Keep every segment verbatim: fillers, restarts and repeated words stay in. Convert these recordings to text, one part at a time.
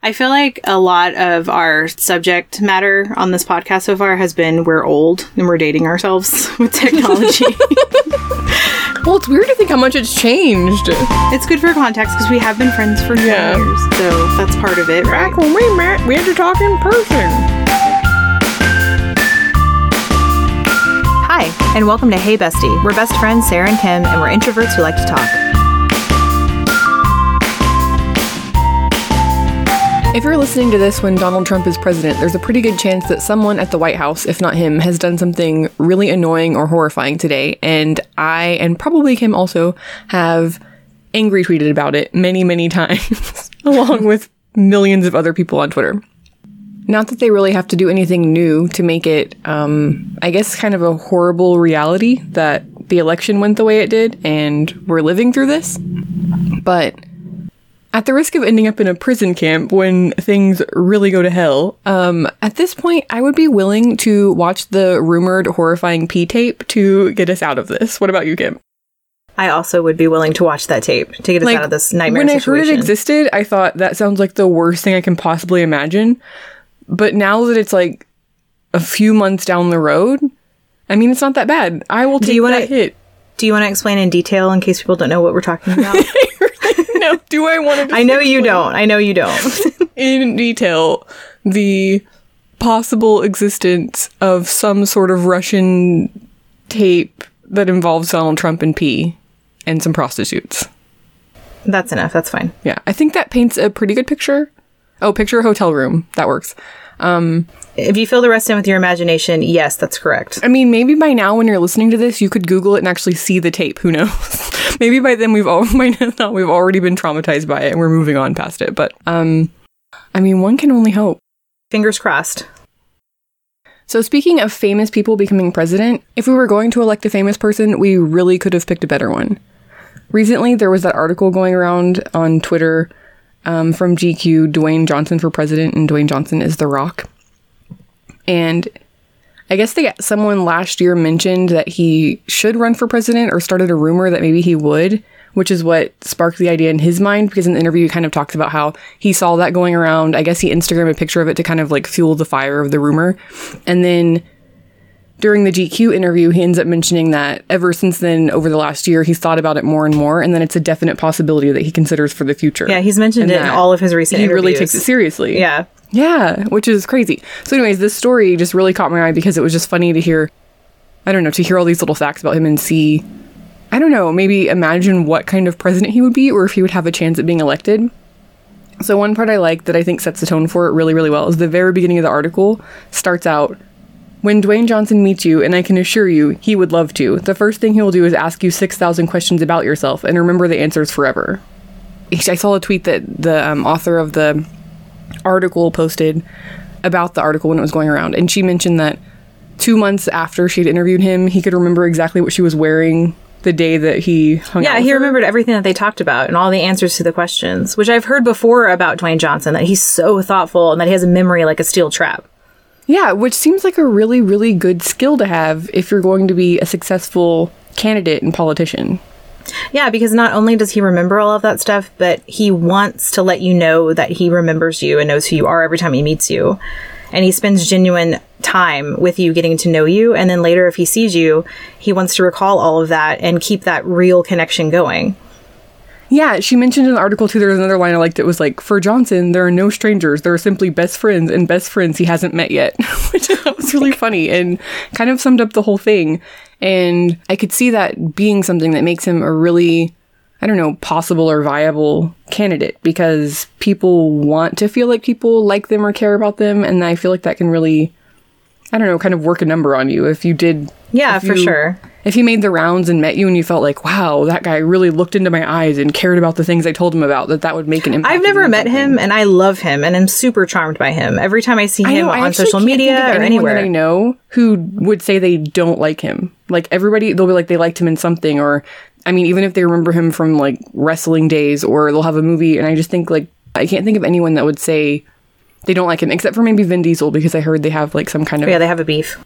I feel like a lot of our subject matter on this podcast so far has been we're old and we're dating ourselves with technology. Well, it's weird to think how much it's changed. It's good for context because we have been friends for Yeah. years, so that's part of it, right? Back when we met, we had to talk in person. Hi, and welcome to Hey Bestie. We're best friends, Sarah and Kim, and we're introverts who like to talk. If you're listening to this when Donald Trump is president, there's a pretty good chance that someone at the White House, if not him, has done something really annoying or horrifying today. And I, and probably Kim also, have angry tweeted about it many, many times, along with millions of other people on Twitter. Not that they really have to do anything new to make it, um, I guess, kind of a horrible reality that the election went the way it did and we're living through this. But at the risk of ending up in a prison camp when things really go to hell, um, at this point, I would be willing to watch the rumored horrifying P tape to get us out of this. What about you, Kim? I also would be willing to watch that tape to get us Like, out of this nightmare when situation. I heard it existed, I thought that sounds like the worst thing I can possibly imagine. But now that it's like a few months down the road, I mean, it's not that bad. I will take Do you wanna- that hit. Do you want to explain in detail in case people don't know what we're talking about? No, do I want to? I know you don't. I know you don't. In detail the possible existence of some sort of Russian tape that involves Donald Trump and pee and some prostitutes. That's enough. That's fine. Yeah, I think that paints a pretty good picture. Oh, picture a hotel room. That works. Um, If you fill the rest in with your imagination, yes, that's correct. I mean, maybe by now when you're listening to this, you could Google it and actually see the tape. Who knows? Maybe by then we've all by now we've already been traumatized by it and we're moving on past it. But um, I mean, one can only hope. Fingers crossed. So speaking of famous people becoming president, if we were going to elect a famous person, we really could have picked a better one. Recently, there was that article going around on Twitter um, from G Q, Dwayne Johnson for president, and Dwayne Johnson is The Rock. And I guess they someone last year mentioned that he should run for president or started a rumor that maybe he would, which is what sparked the idea in his mind, because in the interview he kind of talks about how he saw that going around. I guess he Instagrammed a picture of it to kind of like fuel the fire of the rumor. And then during the G Q interview, he ends up mentioning that ever since then, over the last year, he's thought about it more and more, and then it's a definite possibility that he considers for the future. Yeah, he's mentioned And it in that all of his recent he interviews. really takes it seriously. Yeah. Yeah, which is crazy. So anyways, this story just really caught my eye because it was just funny to hear, I don't know, to hear all these little facts about him and see, I don't know, maybe imagine what kind of president he would be or if he would have a chance at being elected. So one part I like that I think sets the tone for it really, really well is the very beginning of the article starts out, "When Dwayne Johnson meets you, and I can assure you, he would love to, the first thing he will do is ask you six thousand questions about yourself and remember the answers forever." I saw a tweet that the um, author of the article posted about the article when it was going around, and she mentioned that two months after she'd interviewed him, he could remember exactly what she was wearing the day that he hung out Yeah, with he her. remembered everything that they talked about and all the answers to the questions, which I've heard before about Dwayne Johnson, that he's so thoughtful and that he has a memory like a steel trap. Yeah, which seems like a really, really good skill to have if you're going to be a successful candidate and politician. Yeah, because not only does he remember all of that stuff, but he wants to let you know that he remembers you and knows who you are every time he meets you. And he spends genuine time with you, getting to know you. And then later, if he sees you, he wants to recall all of that and keep that real connection going. Yeah, she mentioned in the article, too, there was another line I liked. It was like, "For Johnson, there are no strangers. There are simply best friends and best friends he hasn't met yet," which I thought was really funny and kind of summed up the whole thing. And I could see that being something that makes him a really, I don't know, possible or viable candidate, because people want to feel like people like them or care about them. And I feel like that can really, I don't know, kind of work a number on you if you did. Yeah, if for you- sure. If he made the rounds and met you and you felt like, wow, that guy really looked into my eyes and cared about the things I told him about, that that would make an impact. I've never on met something. him, and I love him, and I'm super charmed by him. Every time I see I him know, I on actually social can't media think of or anyone anywhere. that I know who would say they don't like him. Like, everybody, they'll be like, they liked him in something, or, I mean, even if they remember him from, like, wrestling days, or they'll have a movie, and I just think, like, I can't think of anyone that would say they don't like him, except for maybe Vin Diesel, because I heard they have, like, some kind of Yeah, they have a beef.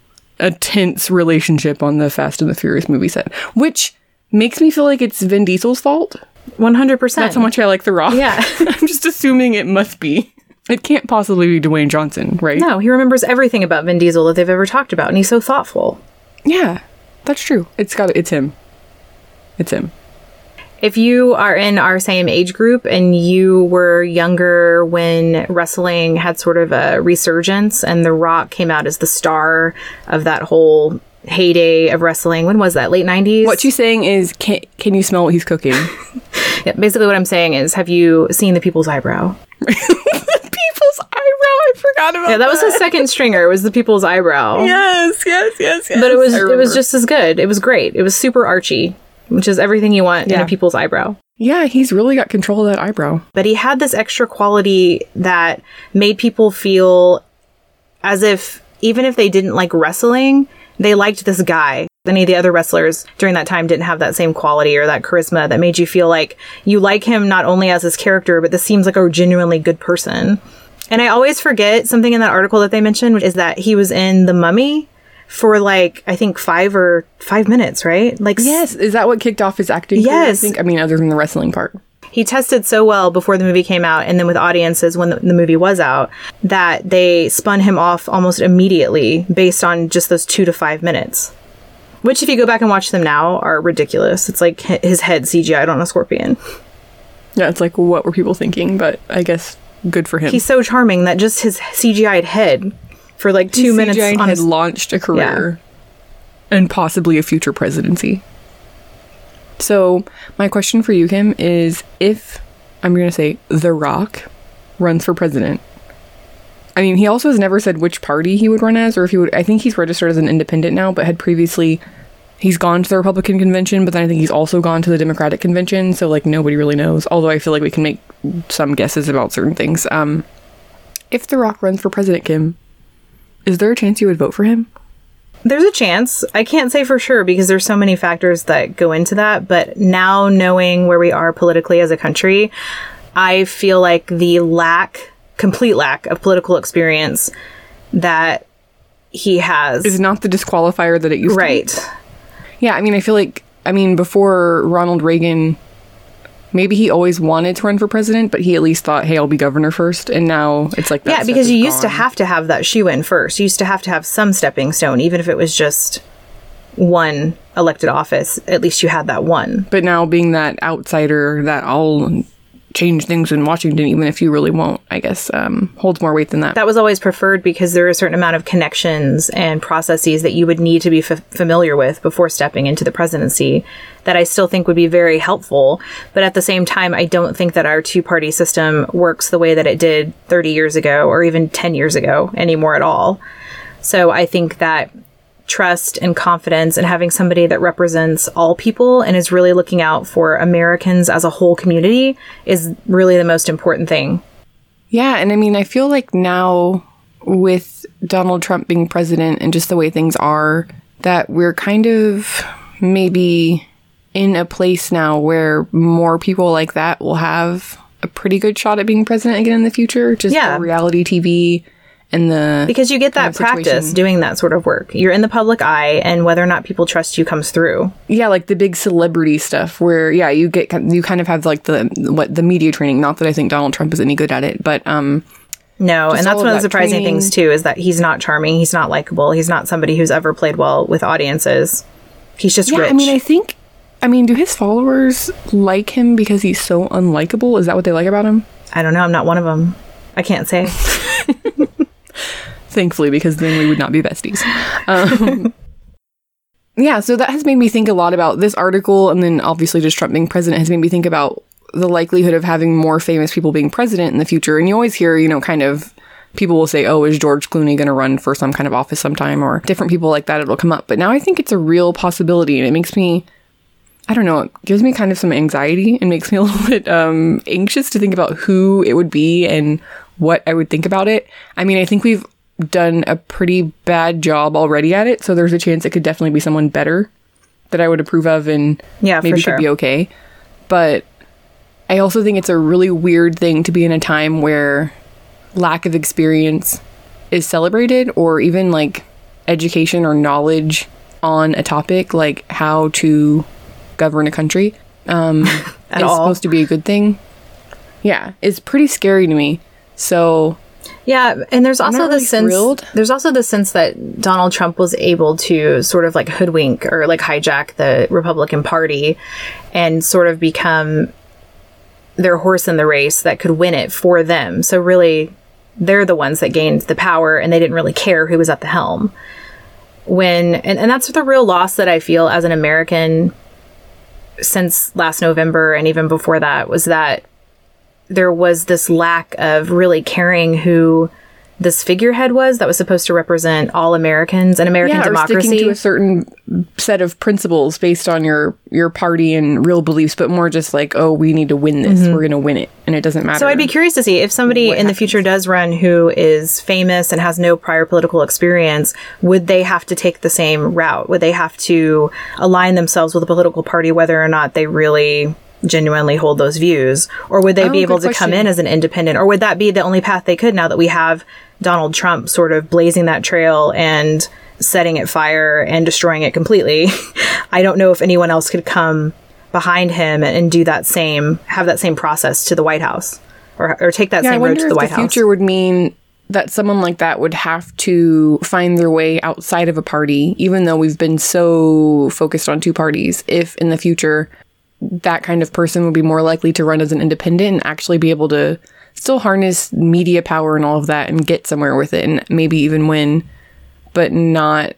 a tense relationship on the Fast and the Furious movie set, which makes me feel like it's Vin Diesel's fault. one hundred percent. That's how much I like The Rock. Yeah. I'm just assuming it must be. It can't possibly be Dwayne Johnson, right? No, he remembers everything about Vin Diesel that they've ever talked about, and he's so thoughtful. Yeah, that's true. It's got it's him. It's him. If you are in our same age group and you were younger when wrestling had sort of a resurgence and The Rock came out as the star of that whole heyday of wrestling, when was that? Late nineties? What she's saying is, can, can you smell what he's cooking? Yeah, basically what I'm saying is, have you seen The People's Eyebrow? The People's Eyebrow? I forgot about that. Yeah, that was the second stringer. It was The People's Eyebrow. Yes, yes, yes, yes. But it was I it was remember. just as good. It was great. It was super archy, which is everything you want in Yeah. a people's eyebrow. Yeah, he's really got control of that eyebrow. But he had this extra quality that made people feel as if, even if they didn't like wrestling, they liked this guy. Any of the other wrestlers during that time didn't have that same quality or that charisma that made you feel like you like him not only as his character, but this seems like a genuinely good person. And I always forget something in that article that they mentioned, which is that he was in The Mummy for like, I think five or five minutes, right? Like, Yes, is that what kicked off his acting career, Yes. I think? I mean, other than the wrestling part. he tested so well before the movie came out and then with audiences when the, the movie was out that they spun him off almost immediately based on just those two to five minutes. Which, if you go back and watch them now, are ridiculous. It's like h- his head C G I'd on a scorpion. Yeah, it's like, what were people thinking? But I guess good for him. He's so charming that just his C G I'd head for like two His minutes C G I on had his... launched a career and possibly a future presidency. So my question for you, Kim, is if, I'm going to say, The Rock runs for president. I mean, he also has never said which party he would run as, or if he would, I think he's registered as an independent now, but had previously, he's gone to the Republican convention, but then I think he's also gone to the Democratic convention, so like nobody really knows, although I feel like we can make some guesses about certain things. Um, if The Rock runs for president, Kim, is there a chance you would vote for him? There's a chance. I can't say for sure because there's so many factors that go into that. But now knowing where we are politically as a country, I feel like the lack, complete lack of political experience that he has. Is not the disqualifier that it used Right. to be. Yeah, I mean, I feel like, I mean, before Ronald Reagan, maybe he always wanted to run for president, but he at least thought, hey, I'll be governor first. And now it's like that. Yeah, step because is you used to gone. have to have that shoe in first. You used to have to have some stepping stone, even if it was just one elected office. At least you had that one. But now being that outsider that I'll change things in Washington, even if you really won't, I guess, um, holds more weight than that. That was always preferred because there are a certain amount of connections and processes that you would need to be f- familiar with before stepping into the presidency that I still think would be very helpful. But at the same time, I don't think that our two-party system works the way that it did thirty years ago or even ten years ago anymore at all. So I think that trust and confidence and having somebody that represents all people and is really looking out for Americans as a whole community is really the most important thing. Yeah, and I mean, I feel like now with Donald Trump being president and just the way things are, that we're kind of maybe in a place now where more people like that will have a pretty good shot at being president again in the future. Just Yeah. the reality T V and the... Because you get that kind of practice situation. doing that sort of work. You're in the public eye, and whether or not people trust you comes through. Yeah, like the big celebrity stuff where, yeah, you get, you kind of have like the, what, the media training. Not that I think Donald Trump is any good at it, but, um... No, Just and that's all one of of the that surprising training. things, too, is that he's not charming, he's not likable, he's not somebody who's ever played well with audiences. He's just yeah, rich. I mean, I think, I mean, do his followers like him because he's so unlikable? Is that what they like about him? I don't know, I'm not one of them. I can't say. Thankfully, because then we would not be besties. Um, yeah, so that has made me think a lot about this article, and then obviously just Trump being president has made me think about the likelihood of having more famous people being president in the future. And you always hear, you know, kind of people will say, oh, is George Clooney going to run for some kind of office sometime, or different people like that, it'll come up. But now I think it's a real possibility, and it makes me, I don't know, it gives me kind of some anxiety and makes me a little bit um, anxious to think about who it would be and what I would think about it. I mean, I think we've done a pretty bad job already at it, so there's a chance it could definitely be someone better that I would approve of and Yeah, for maybe sure. could be okay. But I also think it's a really weird thing to be in a time where lack of experience is celebrated, or even like education or knowledge on a topic like how to govern a country. um, At is all. supposed to be a good thing. Yeah, it's pretty scary to me. So Yeah, and there's also not the really sense thrilled. there's also the sense that Donald Trump was able to sort of like hoodwink or like hijack the Republican Party and sort of become their horse in the race that could win it for them. So really, they're the ones that gained the power, and they didn't really care who was at the helm. When and, and that's the real loss that I feel as an American since last November and even before that, was that there was this lack of really caring who this figurehead was that was supposed to represent all Americans and American yeah, or democracy. sticking to a certain set of principles based on your your party and real beliefs, but more just like, oh, we need to win this. We're going to win it, and it doesn't matter. So I'd be curious to see if somebody what in the happens. future does run who is famous and has no prior political experience, would they have to take the same route? Would they have to align themselves with a political party whether or not they really genuinely hold those views? Or would they Oh, be able good to come question. in as an independent? Or would that be the only path they could now that we have Donald Trump sort of blazing that trail and setting it fire and destroying it completely? I don't know if anyone else could come behind him and do that same, have that same process to the White House, or, or take that yeah, I same road wonder to if the the White House. future would mean that someone like that would have to find their way outside of a party, even though we've been so focused on two parties. If in the future that kind of person would be more likely to run as an independent and actually be able to still harness media power and all of that and get somewhere with it and maybe even win, but not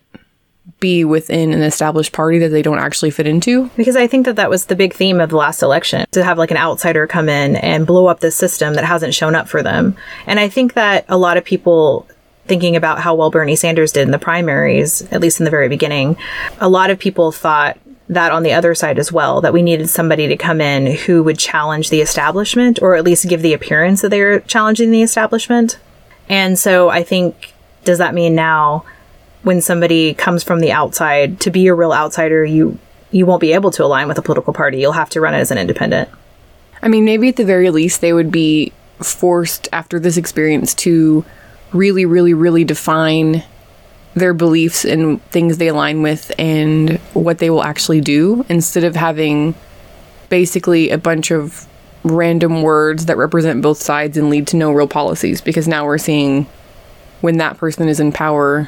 be within an established party that they don't actually fit into. Because I think that that was the big theme of the last election, to have like an outsider come in and blow up this system that hasn't shown up for them. And I think that a lot of people, thinking about how well Bernie Sanders did in the primaries, at least in the very beginning, a lot of people thought that on the other side as well, that we needed somebody to come in who would challenge the establishment, or at least give the appearance that they were challenging the establishment. And so I think, does that mean now when somebody comes from the outside, to be a real outsider, you you won't be able to align with a political party. You'll have to run it as an independent. I mean, maybe at the very least they would be forced after this experience to really, really, really define their beliefs and things they align with and what they will actually do, instead of having basically a bunch of random words that represent both sides and lead to no real policies. Because now we're seeing when that person is in power,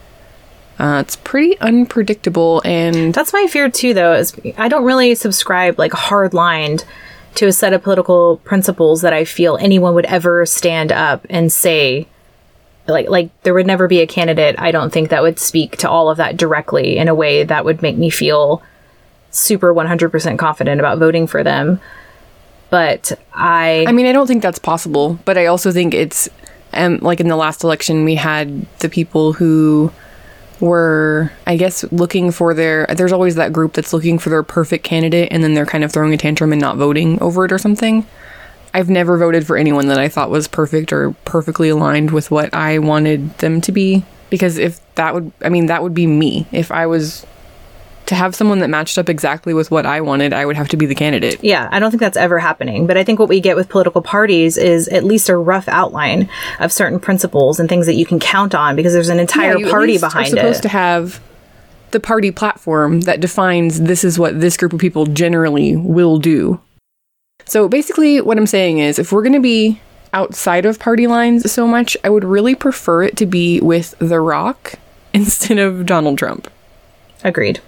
uh, it's pretty unpredictable. And That's my fear too, though, is I don't really subscribe like hard lined to a set of political principles that I feel anyone would ever stand up and say. Like, like there would never be a candidate, I don't think, that would speak to all of that directly in a way that would make me feel super one hundred percent confident about voting for them. But I... I mean, I don't think that's possible, but I also think it's, um, like in the last election, we had the people who were, I guess, looking for their, there's always that group that's looking for their perfect candidate, and then they're kind of throwing a tantrum and not voting over it or something. I've never voted for anyone that I thought was perfect or perfectly aligned with what I wanted them to be. Because if that would, I mean, that would be me. If I was to have someone that matched up exactly with what I wanted, I would have to be the candidate. Yeah, I don't think that's ever happening. But I think what we get with political parties is at least a rough outline of certain principles and things that you can count on, because there's an entire Yeah, you at party least behind are supposed it. to have the party platform that defines this is what this group of people generally will do. So basically what I'm saying is, if we're going to be outside of party lines so much, I would really prefer it to be with The Rock instead of Donald Trump. Agreed.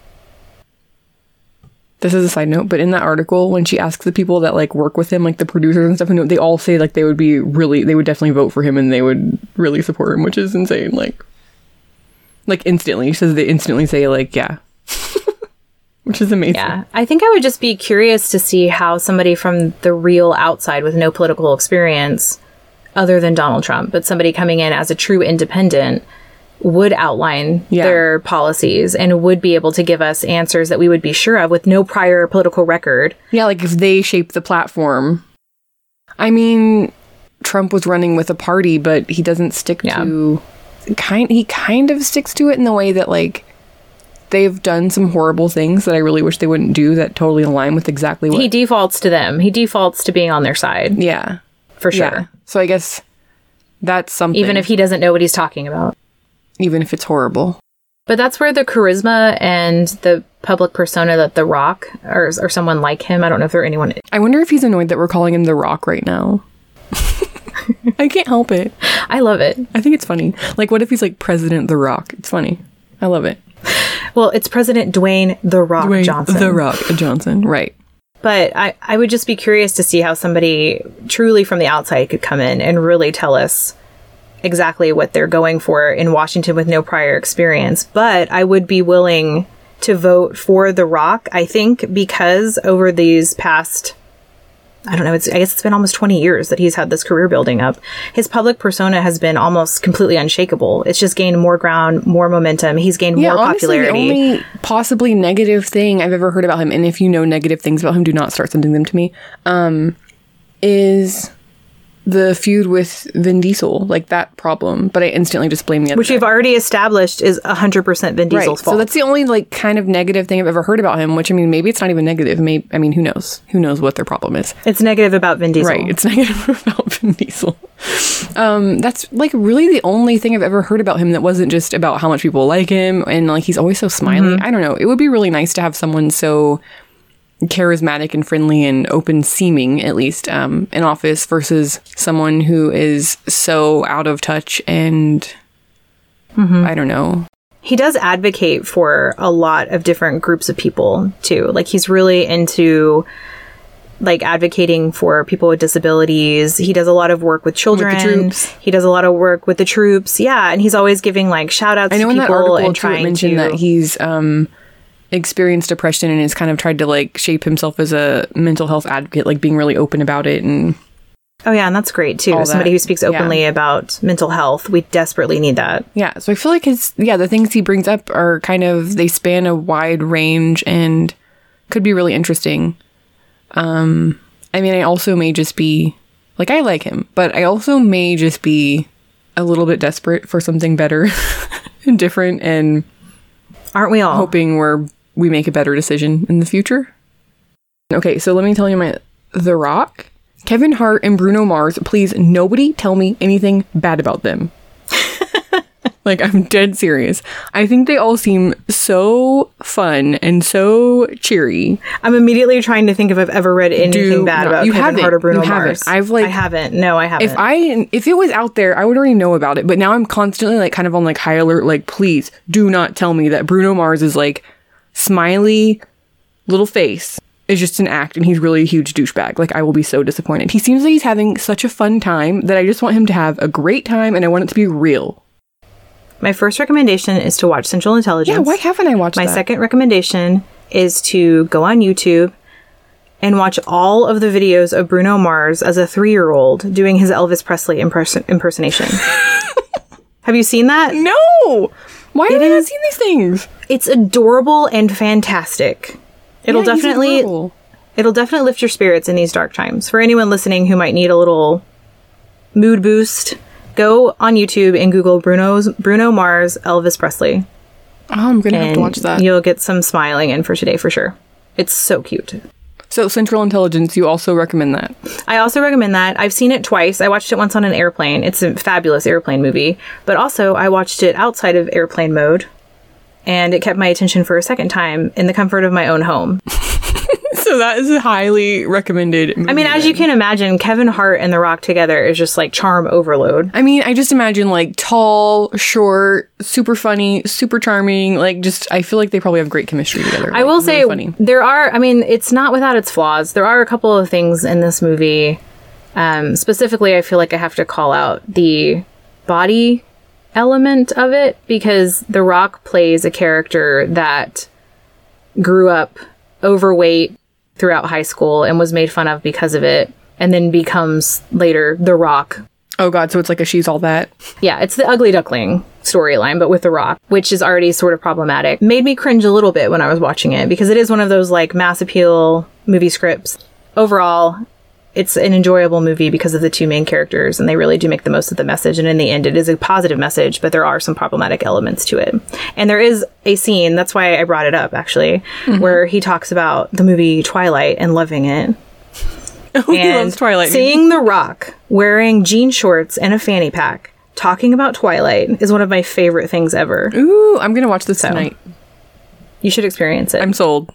This is a side note, but in that article, when she asks the people that like work with him, like the producers and stuff, and they all say like they would be really, they would definitely vote for him and they would really support him, which is insane. Like, like instantly, she says they instantly say like, yeah. Which is amazing. Yeah. I think I would just be curious to see how somebody from the real outside with no political experience, other than Donald Trump, but somebody coming in as a true independent, would outline Yeah. their policies and would be able to give us answers that we would be sure of with no prior political record. Yeah, like if they shape the platform. I mean, Trump was running with a party, but he doesn't stick Yeah. to kind he kind of sticks to it in the way that like they've done some horrible things that I really wish they wouldn't do that totally align with exactly what He defaults to them. He defaults to being on their side, Yeah. for sure. Yeah. So I guess that's something. Even if he doesn't know what he's talking about. even if it's horrible. But that's where the charisma and the public persona that The Rock or, or someone like him, I don't know if there are anyone. I wonder if he's annoyed that we're calling him The Rock right now. I can't help it. I love it. I think it's funny. Like, what if he's like President The Rock? It's funny. I love it. Well, it's President Dwayne The Rock Dwayne Johnson. The Rock Johnson, right. But I, I would just be curious to see how somebody truly from the outside could come in and really tell us exactly what they're going for in Washington with no prior experience. But I would be willing to vote for The Rock, I think, because over these past, I don't know, it's, I guess it's been almost twenty years that he's had this career building up. His public persona has been almost completely unshakable. It's just gained more ground, more momentum. He's gained Yeah, more honestly, popularity. the only possibly negative thing I've ever heard about him, and if you know negative things about him, do not start sending them to me, um, is the feud with Vin Diesel, like that problem. But I instantly just blame the other Which guy. we've already established is one hundred percent Vin Diesel's Right. fault. So that's the only like kind of negative thing I've ever heard about him, which I mean, maybe it's not even negative. Maybe, I mean, who knows? Who knows what their problem is? It's negative about Vin Diesel. Right. It's negative about Vin Diesel. Um, that's like really the only thing I've ever heard about him that wasn't just about how much people like him and like he's always so smiley. Mm-hmm. I don't know. It would be really nice to have someone so charismatic and friendly and open seeming, at least, um, in office versus someone who is so out of touch and Mm-hmm. I don't know. He does advocate for a lot of different groups of people too. Like he's really into like advocating for people with disabilities. He does a lot of work with children. troops. He does a lot of work with the troops. Yeah, and he's always giving like shout outs I know to in that people article and too, it trying mentioned to that he's um, experienced depression and has kind of tried to like shape himself as a mental health advocate, like being really open about it. And Oh yeah, and that's great too. all Somebody that. who speaks openly Yeah. about mental health. We desperately need that. yeah, so I feel like his, yeah, the things he brings up are kind of, they span a wide range and could be really interesting. Um, I mean, I also may just be, like, I like him, but I also may just be a little bit desperate for something better and different and Aren't we all? hoping we're, we make a better decision in the future. Okay, so let me tell you my, The Rock, Kevin Hart, and Bruno Mars, please, nobody tell me anything bad about them. Like, I'm dead serious. I think they all seem so fun and so cheery. I'm immediately trying to think if I've ever read anything Do bad not- about you Kevin haven't. Hart or Bruno You haven't. Mars. I've, like- I haven't. No, I haven't. If I, if it was out there, I would already know about it. But now I'm constantly, like, kind of on, like, high alert. Like, please do not tell me that Bruno Mars is, like, smiley little face is just an act and he's really a huge douchebag. Like, I will be so disappointed. He seems like he's having such a fun time that I just want him to have a great time and I want it to be real. My first recommendation is to watch Central Intelligence. Yeah, why haven't I watched My that? second recommendation is to go on YouTube and watch all of the videos of Bruno Mars as a three-year-old doing his Elvis Presley imperson- impersonation. Have you seen that? No! Why haven't I is- seen these things? It's adorable and fantastic. It'll Yeah, he's definitely adorable. it'll definitely lift your spirits in these dark times. For anyone listening who might need a little mood boost, go on YouTube and Google Bruno's Bruno Mars Elvis Presley. Oh, I'm gonna have And to watch that. you'll get some smiling in for today for sure. It's so cute. So, Central Intelligence, you also recommend that? I also recommend that. I've seen it twice. I watched it once on an airplane. It's a fabulous airplane movie. But also, I watched it outside of airplane mode. And it kept my attention for a second time in the comfort of my own home. So that is a highly recommended movie. I mean, as you can imagine, Kevin Hart and The Rock together is just like charm overload. I mean, I just imagine like tall, short, super funny, super charming. Like, just I feel like they probably have great chemistry together. I Like, will really say funny. there are, I mean, it's not without its flaws. There are a couple of things in this movie. Um, specifically, I feel like I have to call out the body element of it because The Rock plays a character that grew up overweight throughout high school and was made fun of because of it, and then becomes later The Rock. Oh god, so it's like a She's All That. Yeah, it's the ugly duckling storyline, but with The Rock, which is already sort of problematic. Made me cringe a little bit when I was watching it because it is one of those like mass appeal movie scripts. Overall, it's an enjoyable movie because of the two main characters, and they really do make the most of the message. And in the end, it is a positive message, but there are some problematic elements to it. And there is a scene, that's why I brought it up actually, mm-hmm. where he talks about the movie Twilight and loving it. Oh, he loves Twilight. Seeing The Rock wearing jean shorts and a fanny pack talking about Twilight is one of my favorite things ever. Ooh, I'm gonna watch this tonight. You should experience it. I'm sold.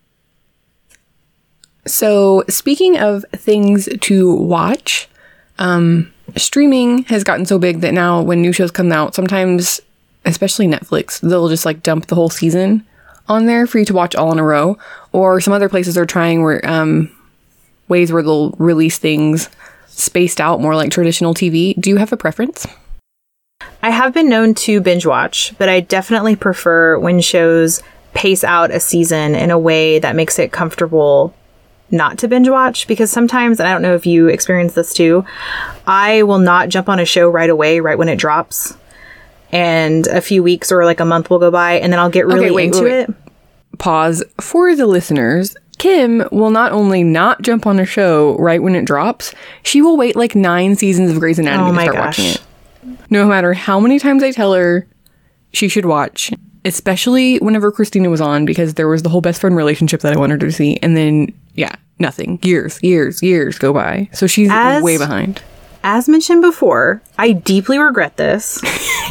So, speaking of things to watch, um, streaming has gotten so big that now when new shows come out, sometimes, especially Netflix, they'll just like dump the whole season on there for you to watch all in a row. Or some other places are trying where um, ways where they'll release things spaced out more like traditional T V. Do you have a preference? I have been known to binge watch, but I definitely prefer when shows pace out a season in a way that makes it comfortable not to binge watch, because sometimes, and I don't know if you experience this too, I will not jump on a show right away, right when it drops. And a few weeks or like a month will go by, and then I'll get really Okay, wait, into wait, wait. it. Pause. For the listeners, Kim will not only not jump on a show right when it drops, she will wait like nine seasons of Grey's Anatomy Oh to my start gosh. watching it. No matter how many times I tell her she should watch, especially whenever Christina was on, because there was the whole best friend relationship that I wanted her to see. And then, yeah, nothing. Years, years, years go by. So she's As- way behind. As mentioned before, I deeply regret this.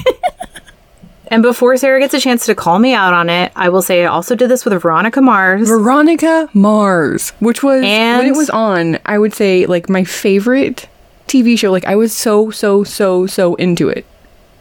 And before Sarah gets a chance to call me out on it, I will say I also did this with Veronica Mars. Veronica Mars, which was, And- when it was on, I would say, like, my favorite T V show. Like, I was so, so, so, so into it.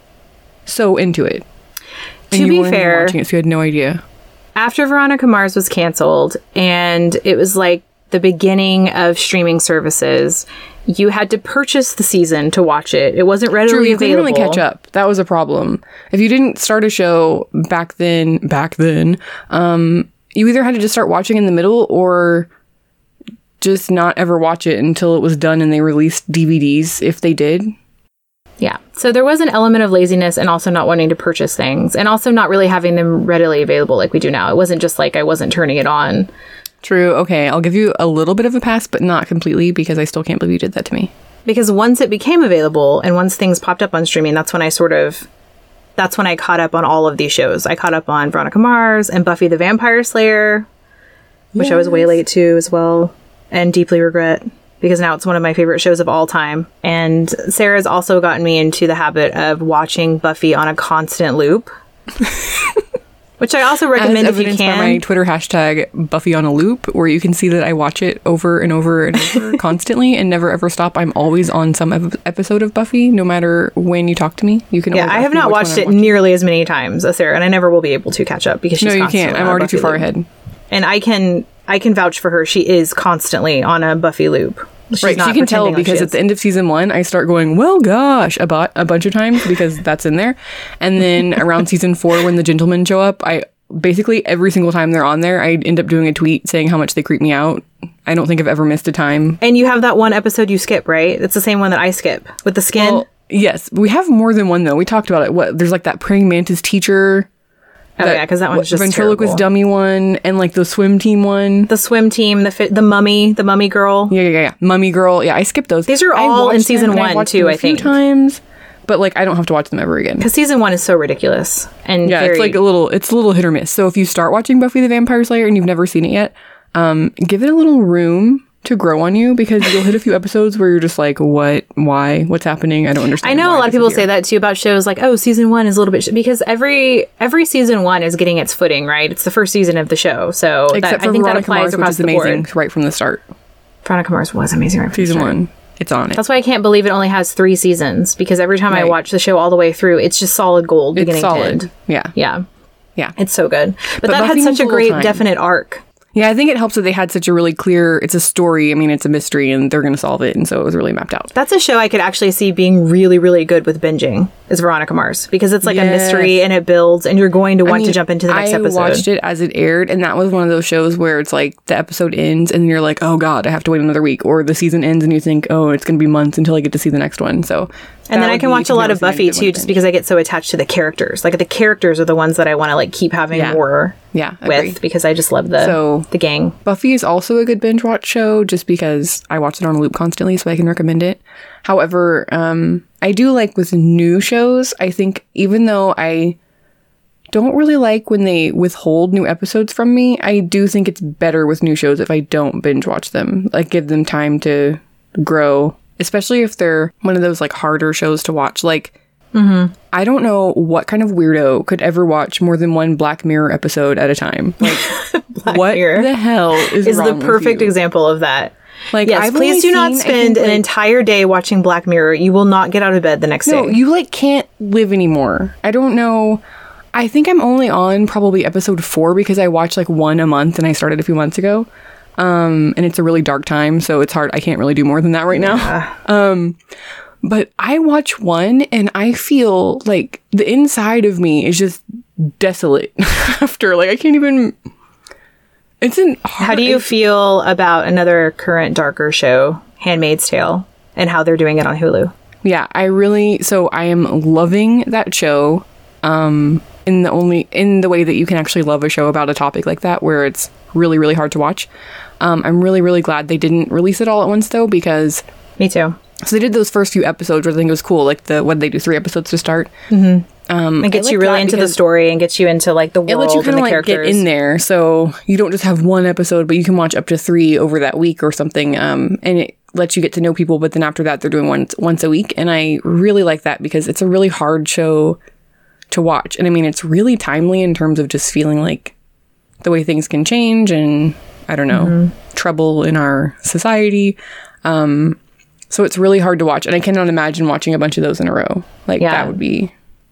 So into it. And To you be weren't even fair- watching it, so you had no idea. After Veronica Mars was canceled, and it was like the beginning of streaming services, you had to purchase the season to watch it. It wasn't readily True, you available. couldn't really catch up. That was a problem. If you didn't start a show back then, back then, um, you either had to just start watching in the middle or just not ever watch it until it was done and they released D V Ds, if they did. Yeah. So there was an element of laziness and also not wanting to purchase things and also not really having them readily available like we do now. It wasn't just like I wasn't turning it on. True. Okay, I'll give you a little bit of a pass, but not completely, because I still can't believe you did that to me. Because once it became available and once things popped up on streaming, that's when I sort of, that's when I caught up on all of these shows. I caught up on Veronica Mars and Buffy the Vampire Slayer, which I was way late to as well, and deeply regret, because now it's one of my favorite shows of all time. And Sarah's also gotten me into the habit of watching Buffy on a constant loop, which I also recommend As if you evidenced by can. my Twitter hashtag Buffy on a loop, where you can see that I watch it over and over and over constantly and never ever stop. I'm always on some ep- episode of Buffy, no matter when you talk to me. You can. Yeah, always I ask have me not which watched one it I'm watching. nearly as many times as Sarah, and I never will be able to catch up because she's No, you constantly can't. I'm on a already Buffy too far loop. ahead. And I can I can vouch for her. She is constantly on a Buffy loop. She's Right, not she can tell pretending like because she at is. the end of season one, I start going, well, gosh, about a bunch of times because that's in there. And then around season four, when the gentlemen show up, I basically every single time they're on there, I end up doing a tweet saying how much they creep me out. I don't think I've ever missed a time. And you have that one episode you skip, right? It's the same one that I skip with the skin. Well, yes, we have more than one though. We talked about it. What there's like that praying mantis teacher. oh yeah, because that one's just ventriloquist terrible. dummy one, and like the swim team one. The swim team, the fi- the mummy, the mummy girl. Yeah, yeah, yeah, yeah. Mummy girl. Yeah, I skipped those. These are I all in watched season them, and I've one, watched too, them a I few think. times, but like I don't have to watch them ever again. Because season one is so ridiculous and Yeah, very, it's like a little, it's a little hit or miss. So if you start watching Buffy the Vampire Slayer and you've never seen it yet, um, give it a little room to grow on you, because you'll hit a few episodes where you're just like, what, why, what's happening? I don't understand. I know why a lot of this is people here. say that too about shows like, oh, season one is a little bit sh-, because every every season one is getting its footing, right? It's the first season of the show, so that, Except I for think Veronica that applies Mars, which across is the amazing board. right from the start. Veronica Mars was amazing right from the Season start. one, it's on it. That's why I can't believe it only has three seasons, because every time I Right. watch the show all the way through, it's just solid gold It's beginning to solid. end. Yeah, Yeah, yeah, it's so good. But, But that Buffy had such needs a a little great, time. definite arc. yeah. I think it helps that they had such a really clear. It's a story. I mean, it's a mystery, and they're going to solve it, and so it was really mapped out. That's a show I could actually see being really, really good with binging, is Veronica Mars, because it's like a Yes. mystery and it builds, and you're going to want I mean, to jump into the next I episode. watched it as it aired, and that was one of those shows where it's like the episode ends, and you're like, "Oh God, I have to wait another week," or the season ends, and you think, "Oh, it's going to be months until I get to see the next one." So, And that then I would can be- watch if a you've lot never of seen it, Buffy you would too, just binge. because I get so attached to the characters. Like the characters are the ones that I want to like keep having Yeah. more Yeah, with, agree. because I just love the So- the gang. Buffy is also a good binge watch show, just because I watch it on a loop constantly, so I can recommend it. However, um, I do like with new shows. I think even though I don't really like when they withhold new episodes from me, I do think it's better with new shows if I don't binge watch them. Like, give them time to grow, especially if they're one of those like harder shows to watch. Like, Mm-hmm. I don't know what kind of weirdo could ever watch more than one Black Mirror episode at a time. Like, what Mirror the hell is, is wrong the perfect with you? example of that. Like, yes, I've please do seen, not spend think, an like, entire day watching Black Mirror. You will not get out of bed the next no, day. you like can't live anymore. I don't know. I think I'm only on probably episode four because I watch like one a month and I started a few months ago. Um, and it's a really dark time, so it's hard. I can't really do more than that right now. Yeah. Um, but I watch one and I feel like the inside of me is just desolate after. Like, I can't even... It's an hard... How do you feel about another current darker show, Handmaid's Tale, and how they're doing it on Hulu? Yeah, I really... So I am loving that show um, in the only... In the way that you can actually love a show about a topic like that, where it's really, really hard to watch. Um, I'm really, really glad they didn't release it all at once, though, because... Me too. So they did those first few episodes, which I think was cool. Like, the what did they do? Three episodes to start. Mm-hmm. Um, it gets you really into the story and gets you into like the world. It lets you kind of like characters. Get in there, so you don't just have one episode, but you can watch up to three over that week or something. Um, and it lets you get to know people. But then after that, they're doing once once a week, and I really like that because it's a really hard show to watch. And I mean, it's really timely in terms of just feeling like the way things can change, and I don't know, mm-hmm. trouble in our society. Um, so it's really hard to watch, and I cannot imagine watching a bunch of those in a row. Like yeah. that would be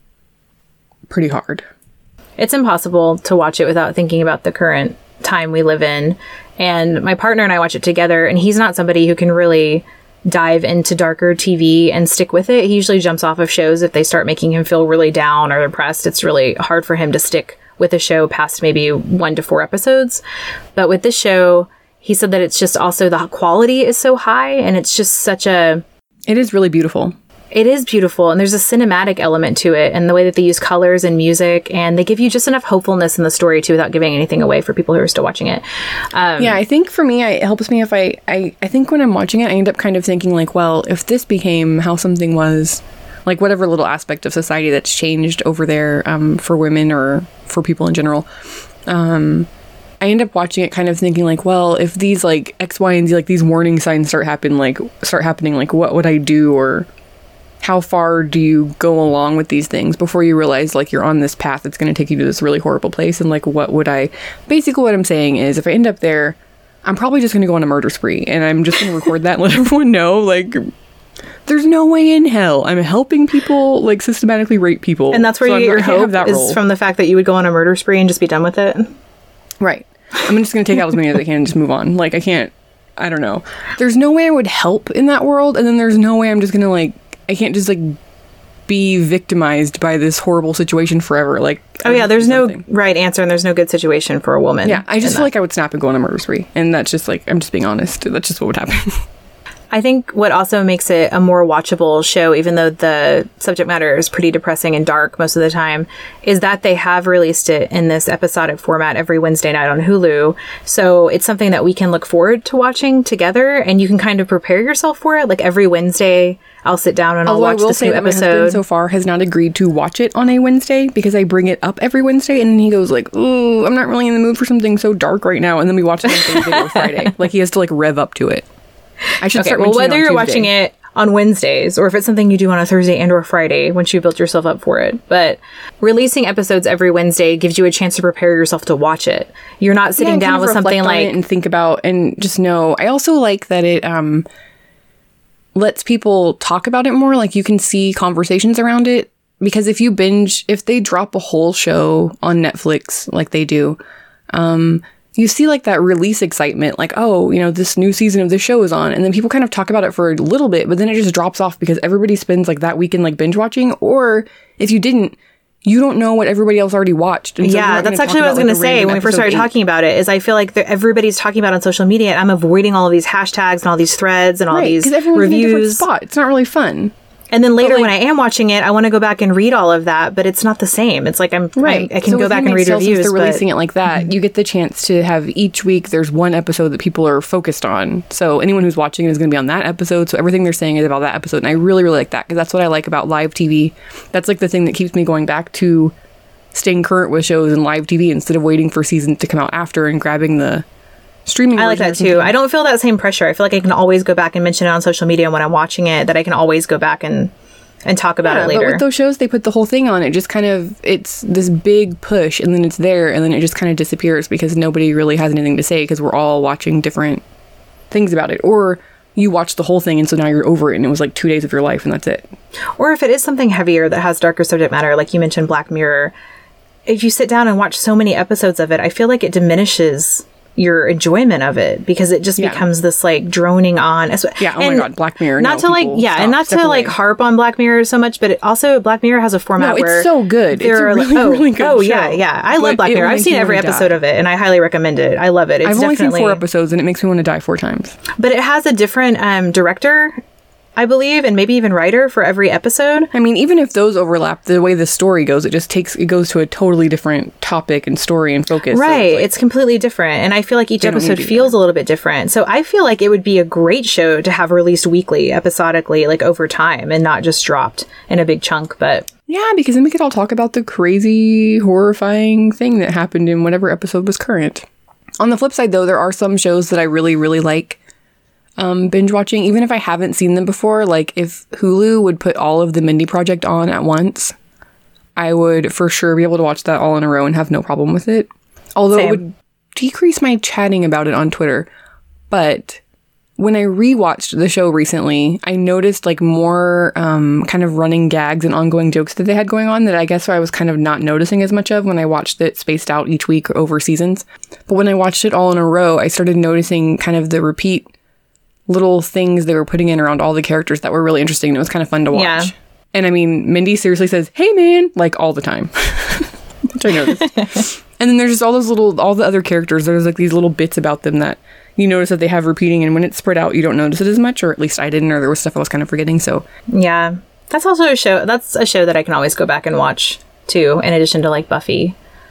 pretty hard. It's impossible to watch it without thinking about the current time we live in. And my partner and I watch it together, and he's not somebody who can really dive into darker T V and stick with it. He usually jumps off of shows if they start making him feel really down or depressed. It's really hard for him to stick with a show past maybe one to four episodes. But with this show, he said that it's just also the quality is so high, and it's just such a... It is really beautiful. It is beautiful, and there's a cinematic element to it, and the way that they use colors and music, and they give you just enough hopefulness in the story, too, without giving anything away for people who are still watching it. Um, yeah, I think for me, it helps me if I, I... I think when I'm watching it, I end up kind of thinking, like, well, if this became how something was... Like, whatever little aspect of society that's changed over there um, for women or for people in general... Um, I end up watching it kind of thinking like, well, if these like X, Y, and Z, like these warning signs start happen, like start happening, like what would I do, or how far do you go along with these things before you realize like you're on this path that's going to take you to this really horrible place? And like, what would I, basically what I'm saying is if I end up there, I'm probably just going to go on a murder spree, and I'm just going to record that and let everyone know, like, there's no way in hell I'm helping people like systematically rape people. And that's where so you get your hope that is role. From the fact that you would go on a murder spree and just be done with it. Right. I'm just going to take out as many as I can and just move on. Like, I can't, I don't know. There's no way I would help in that world, and then there's no way I'm just going to, like, I can't just, like, be victimized by this horrible situation forever. Like, oh, yeah, there's no right answer, and there's no good situation for a woman. Yeah, I just feel that. like I would snap and go on a murder spree, and that's just, like, I'm just being honest. That's just what would happen. I think what also makes it a more watchable show, even though the subject matter is pretty depressing and dark most of the time, is that they have released it in this episodic format every Wednesday night on Hulu. So it's something that we can look forward to watching together, and you can kind of prepare yourself for it. Like every Wednesday, I'll sit down and I'll Although watch I will this say new that my episode. husband so far has not agreed to watch it on a Wednesday because I bring it up every Wednesday, and then he goes like, "Ooh, I'm not really in the mood for something so dark right now," and then we watch it on Thursday or Friday. Like he has to like rev up to it. I should okay, start well, whether you're Tuesday. watching it on Wednesdays or if it's something you do on a Thursday and or Friday once you built yourself up for it. But releasing episodes every Wednesday gives you a chance to prepare yourself to watch it. You're not sitting yeah, down with something like... and think about and just know. I also like that it um lets people talk about it more. Like you can see conversations around it. Because if you binge, if they drop a whole show on Netflix like they do... um. You see like that release excitement, like, oh, you know, this new season of this show is on. And then people kind of talk about it for a little bit, but then it just drops off because everybody spends like that weekend like binge watching. Or if you didn't, you don't know what everybody else already watched. And so yeah, that's actually what I was going to say when we first started eight. talking about it, is I feel like the, everybody's talking about it on social media. And I'm avoiding all of these hashtags and all these threads and all right, these everyone's reviews. In a different spot. It's not really fun. And then later, like, when I am watching it, I want to go back and read all of that, but it's not the same. It's like I'm right. I'm, I can so go back and read reviews. They're but... releasing it like that. Mm-hmm. You get the chance to have each week. There's one episode that people are focused on. So anyone who's watching it is going to be on that episode. So everything they're saying is about that episode, and I really, really like that because that's what I like about live T V. That's like the thing that keeps me going back to staying current with shows and live T V instead of waiting for seasons to come out after and grabbing the streaming. I like that too. I don't feel that same pressure. I feel like I can always go back and mention it on social media when I'm watching it. That I can always go back and and talk about Yeah, it later. but with those shows, they put the whole thing on. It just kind of, it's this big push, and then it's there, and then it just kind of disappears because nobody really has anything to say because we're all watching different things about it. Or you watch the whole thing, and so now you're over it, and it was like two days of your life, and that's it. Or if it is something heavier that has darker subject matter, like you mentioned Black Mirror, if you sit down and watch so many episodes of it, I feel like it diminishes your enjoyment of it because it just Yeah. becomes this like droning on. Yeah, oh and my God, Black Mirror. Not no, to like, people, yeah, stop, and not step to like away. harp on Black Mirror so much, but it also Black Mirror has a format No, it's where so good. there It's a are like- really, oh, really good Oh show. yeah, yeah. I But love Black it Mirror. will I've make seen you every wanna episode die. of it, and I highly recommend it. I love it. It's I've only seen definitely four episodes, and it makes me want to die four times. but it has a different um, director, I believe, and maybe even writer for every episode. I mean, even if those overlap, the way the story goes, it just takes, it goes to a totally different topic and story and focus. So Right. it's like- It's completely different. And I feel like each They don't need episode to do feels a little bit different. So I feel like it would be a great show to have released weekly, episodically, like over time and not just dropped in a big chunk. But Yeah, because then we could all talk about the crazy, horrifying thing that happened in whatever episode was current. On the flip side, though, there are some shows that I really, really like um, binge watching, even if I haven't seen them before. Like, if Hulu would put all of the Mindy Project on at once, I would for sure be able to watch that all in a row and have no problem with it. Although Same. it would decrease my chatting about it on Twitter. But when I rewatched the show recently, I noticed like more um, kind of running gags and ongoing jokes that they had going on that I guess I was kind of not noticing as much of when I watched it spaced out each week or over seasons. But when I watched it all in a row, I started noticing kind of the repeat little things they were putting in around all the characters that were really interesting. And it was kind of fun to watch. Yeah. And I mean, Mindy seriously says, "Hey man," like all the time, which I noticed. And then there's just all those little, all the other characters. There's like these little bits about them that you notice that they have repeating, and when it's spread out, you don't notice it as much, or at least I didn't, or there was stuff I was kind of forgetting. So yeah, that's also a show. That's a show that I can always go back and watch too, in addition to like Buffy.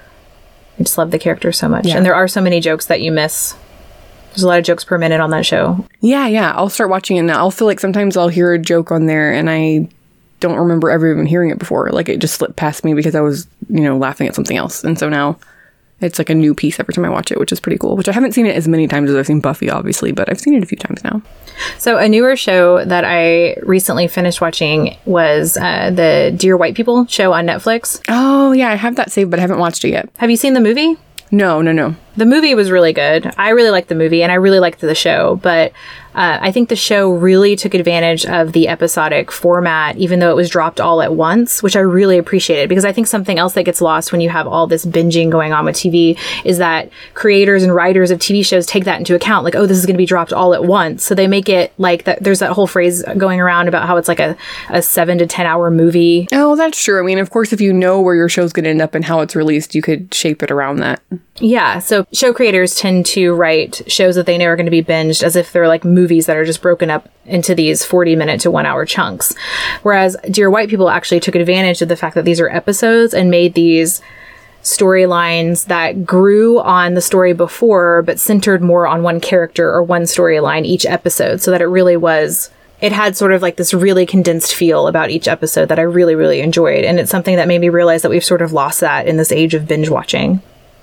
I just love the characters so much. Yeah. And there are so many jokes that you miss. There's a lot of jokes per minute on that show. yeah, yeah, I'll start watching it now. I'll feel like sometimes I'll hear a joke on there, and I don't remember ever even hearing it before. Like it just slipped past me because I was, you know, laughing at something else. And so now it's like a new piece every time I watch it, which is pretty cool. Which I haven't seen it as many times as I've seen Buffy, obviously, but I've seen it a few times now. So a newer show that I recently finished watching was uh, the Dear White People show on Netflix. Oh, yeah, I have that saved, but I haven't watched it yet. Have you seen the movie? No, no, no. The movie was really good. I really liked the movie and I really liked the show, but uh, I think the show really took advantage of the episodic format, even though it was dropped all at once, which I really appreciated because I think something else that gets lost when you have all this binging going on with T V is that creators and writers of T V shows take that into account. Like, oh, this is going to be dropped all at once. So they make it like that. There's that whole phrase going around about how it's like a, a seven to ten hour movie. Oh, that's true. I mean, of course, if you know where your show's going to end up and how it's released, you could shape it around that. Yeah, so show creators tend to write shows that they know are going to be binged as if they're like movies that are just broken up into these forty minute to one hour chunks. Whereas Dear White People actually took advantage of the fact that these are episodes and made these storylines that grew on the story before, but centered more on one character or one storyline each episode, so that it really was... It had sort of like this really condensed feel about each episode that I really, really enjoyed. And it's something that made me realize that we've sort of lost that in this age of binge watching.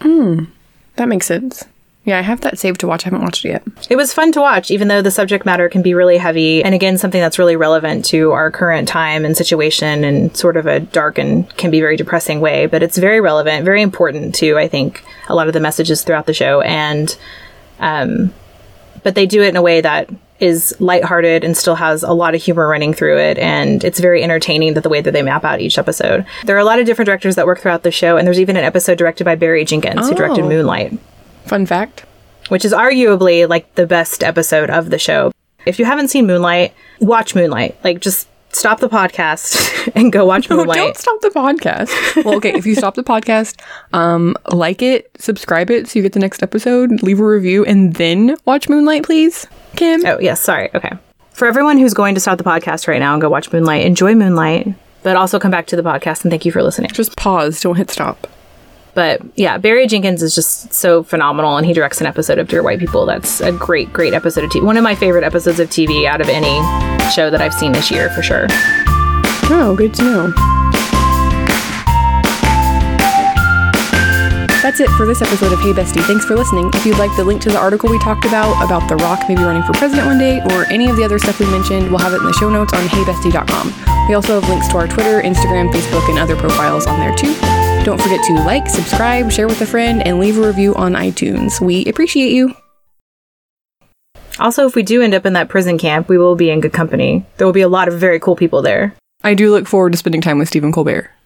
That makes sense. Yeah, I have that saved to watch. I haven't watched it yet. It was fun to watch, even though the subject matter can be really heavy. And again, something that's really relevant to our current time and situation in sort of a dark and can be very depressing way. But it's very relevant, very important to, I think, a lot of the messages throughout the show. And, um, but they do it in a way that is lighthearted and still has a lot of humor running through it. And it's very entertaining that the way that they map out each episode. There are a lot of different directors that work throughout the show. And there's even an episode directed by Barry Jenkins, who directed Oh. Moonlight, Fun fact. which is arguably like the best episode of the show. If you haven't seen Moonlight, watch Moonlight. Like, just stop the podcast and go watch No, Moonlight. don't stop the podcast. Well, okay, if you stop the podcast, um, like it, subscribe it so you get the next episode, leave a review, and then watch Moonlight, please. Kim? Oh, yes, sorry. Okay. For everyone who's going to stop the podcast right now and go watch Moonlight, enjoy Moonlight, but also come back to the podcast and thank you for listening. Just pause. Don't hit stop. But yeah, Barry Jenkins is just so phenomenal, and he directs an episode of Dear White People. That's a great, great episode of T V. One of my favorite episodes of T V out of any show that I've seen this year, for sure. Oh, good to know. That's it for this episode of Hey Bestie. Thanks for listening. If you'd like the link to the article we talked about, about The Rock maybe running for president one day, or any of the other stuff we mentioned, we'll have it in the show notes on hey bestie dot com. We also have links to our Twitter, Instagram, Facebook, and other profiles on there too. Don't forget to like, subscribe, share with a friend, and leave a review on iTunes. We appreciate you. Also, if we do end up in that prison camp, we will be in good company. There will be a lot of very cool people there. I do look forward to spending time with Stephen Colbert.